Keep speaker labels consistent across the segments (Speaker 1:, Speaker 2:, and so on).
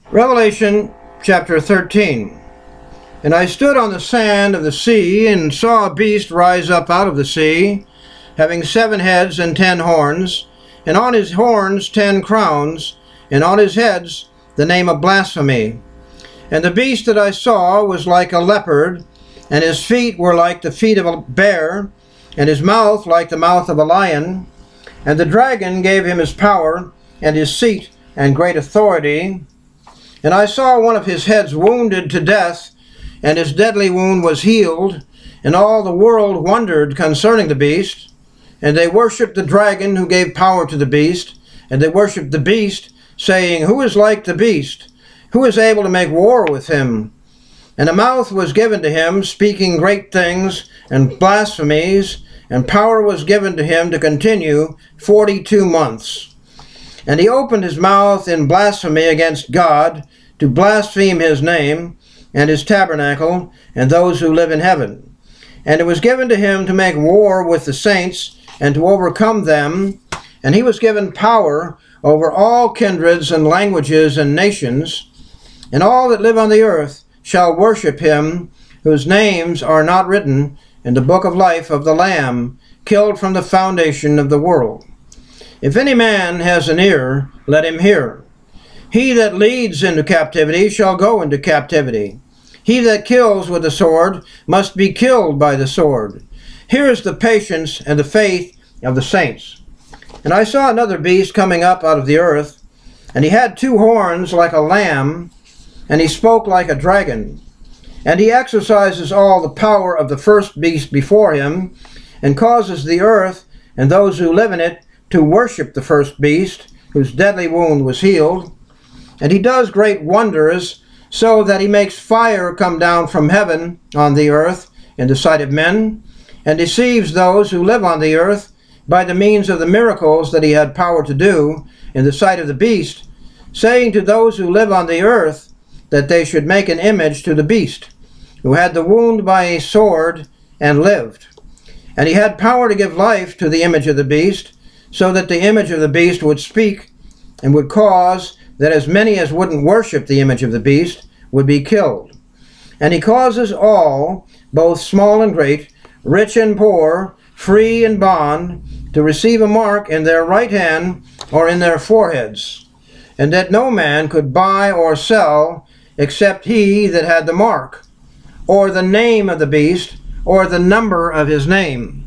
Speaker 1: Revelation chapter 13. And I stood on the sand of the sea, and saw a beast rise up out of the sea, having 7 heads and 10 horns, and on his horns 10 crowns, and on his heads the name of blasphemy. And the beast that I saw was like a leopard, and his feet were like the feet of a bear, and his mouth like the mouth of a lion. And the dragon gave him his power, and his seat, and great authority. And I saw one of his heads wounded to death, and his deadly wound was healed, and all the world wondered concerning the beast. And they worshipped the dragon who gave power to the beast, and they worshipped the beast, saying, Who is like the beast? Who is able to make war with him? And a mouth was given to him, speaking great things and blasphemies, and power was given to him to continue 42 months. And he opened his mouth in blasphemy against God, to blaspheme his name, and his tabernacle, and those who live in heaven. And it was given to him to make war with the saints, and to overcome them. And he was given power over all kindreds and languages and nations. And all that live on the earth shall worship him, whose names are not written in the book of life of the Lamb, killed from the foundation of the world. If any man has an ear, let him hear. He that leads into captivity shall go into captivity. He that kills with the sword must be killed by the sword. Here is the patience and the faith of the saints. And I saw another beast coming up out of the earth, and he had 2 horns like a lamb, and he spoke like a dragon. And he exercises all the power of the first beast before him, and causes the earth and those who live in it to worship the first beast, whose deadly wound was healed. And he does great wonders, so that he makes fire come down from heaven on the earth in the sight of men, and deceives those who live on the earth by the means of the miracles that he had power to do in the sight of the beast, saying to those who live on the earth that they should make an image to the beast, who had the wound by a sword and lived. And he had power to give life to the image of the beast, so that the image of the beast would speak, and would cause that as many as wouldn't worship the image of the beast would be killed. And he causes all, both small and great, rich and poor, free and bond, to receive a mark in their right hand or in their foreheads, and that no man could buy or sell except he that had the mark, or the name of the beast, or the number of his name.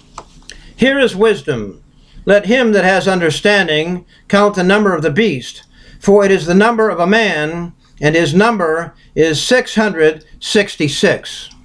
Speaker 1: Here is wisdom. Let him that has understanding count the number of the beast, for it is the number of a man, and his number is 666.